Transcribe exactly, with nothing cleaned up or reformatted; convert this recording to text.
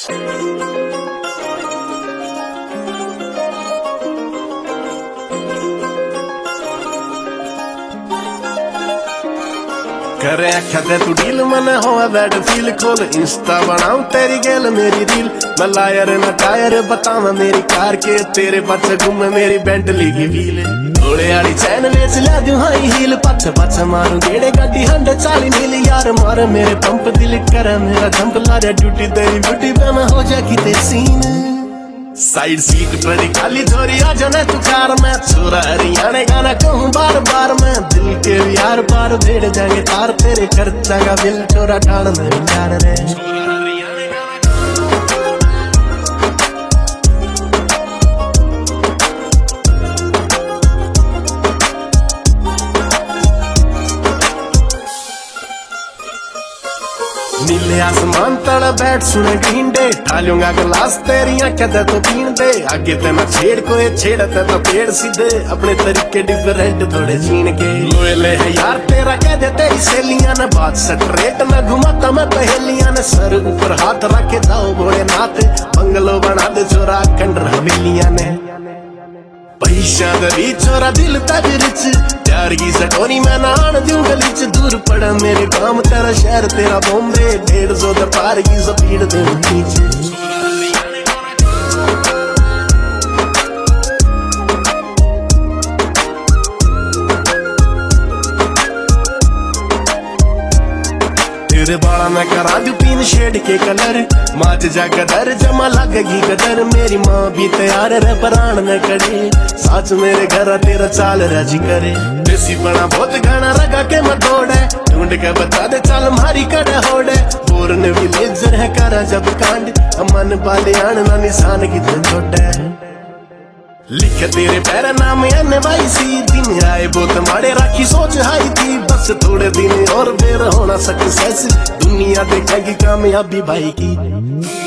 करे आख्या ते तू डील मन होवे बैड फील खोल इंस्टा बनाऊं तेरी गेल मेरी रील मैं लायर ना टायर बतावा मेरी कार के तेरे पाछे घूमे मेरी बेंटली की व्हील घोड़े वाली चैन बेच ला दूं हाई हील पाछे पाछे मारूं गेड़े गाड़ी हंड चाली नील यार मार मेरे पंप दिल करे मेरा जंप ला रे ड्यूटी तेरी ब्यूटी पे मैं हो जा की तेरी सीन साइड सीट पर खाली छोरी आ जाने तू कार में छोरा हरियाणे गाना कहूँ बार बार मैं दिल के यार पार भेड़ जाएंगे तार तेरे खर्चा का बिल छोरा डाल मेरे यार रे नीले आसमान तड़ा बैठ सुने ढींडे ढालूंगा गिलास तेरिया कदे तो पीन दे आगे ते ना छेड़ कोई छेड़ते तो पेड़ सीधे अपने तरीके डिफरेंट थोड़े जीन के लोएले है यार तेरा कह दे तेरी सहेलियां ने बात स्ट्रेट न घुमाता मैं पहेलियां ने सर ऊपर हाथ रखे जाओ घोड़े नाथ बंगलो बना दे छोरा खंडर हवेलियां ने पैसा दरी छोरा दिल तज रिच प्यार की सटोरी मैं नान दूं गली च दूर पड़ा मेरे काम तेरा शहर तेरा बॉम्बे डेढ़ सौ द पार की स्पीड दे नीचे तेरे बाला मैं करा दूं तीन शेड के कलर माच जा कदर जमा लगेगी कदर मेरी माँ भी तैयार रे प्राण न करे साच मेरे घर तेरा चाल राजी करे देसी बना बहुत गाना रगा के मैं दौड़े ढूंढ के बता दे चल मारी कड़े होड़े बोर ने भी लेजर है करा जब कांड मन बाले आना निशान की तो छोटे लिख तेरे पैर नाम एन भाई सी दिन आए बहुत माड़े राखी सोच हाई थी बस थोड़े दिन और फिर होना सक्सेस दुनिया देखेगी कामयाबी भाई की।